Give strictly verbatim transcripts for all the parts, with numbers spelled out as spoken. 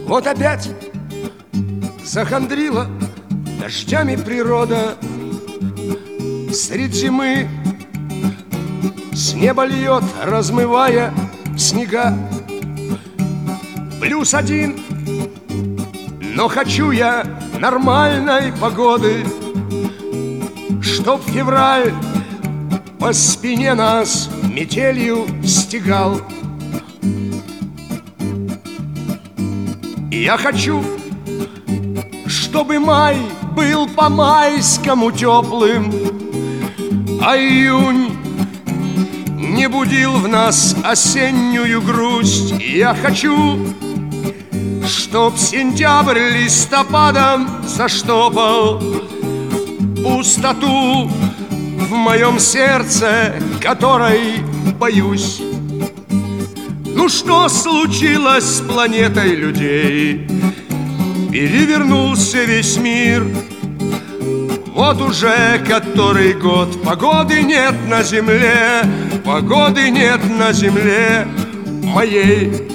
Вот опять захандрила дождями природа. Средь зимы с неба льет, размывая снега. Плюс один, но хочу я нормальной погоды, чтоб февраль по спине нас метелью стегал. Я хочу, чтобы май был по-майскому теплым, а июнь не будил в нас осеннюю грусть. Я хочу, чтоб сентябрь листопадом заштопал пустоту в моем сердце, которой боюсь. Ну что случилось с планетой людей? Перевернулся весь мир. Вот уже который год погоды нет на земле, погоды нет на земле моей.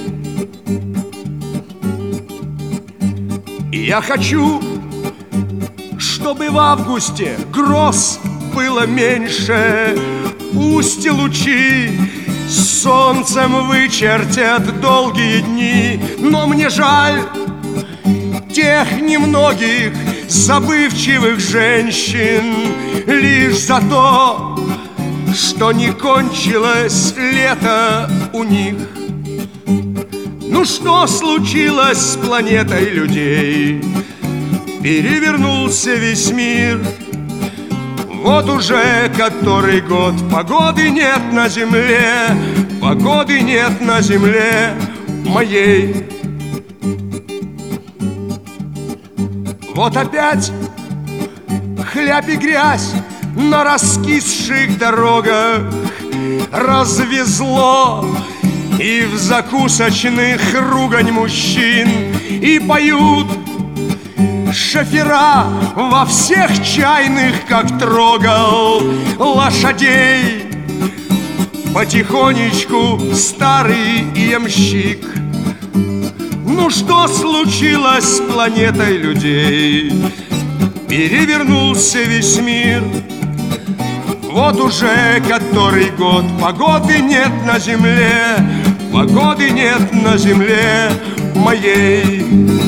И я хочу, чтобы в августе гроз было меньше. Пусть лучи с солнцем вычертят долгие дни, но мне жаль тех немногих забывчивых женщин лишь за то, что не кончилось лето у них. Ну что случилось с планетой людей? Перевернулся весь мир. Вот уже который год погоды нет на земле, погоды нет на земле моей. Вот опять хлябь и грязь на раскисших дорогах развезло, и в закусочных ругань мужчин, и поют шофера во всех чайных, как трогал лошадей потихонечку старый ямщик. Ну что случилось с планетой людей? Перевернулся весь мир. Вот уже который год погоды нет на земле, погоды нет на земле моей.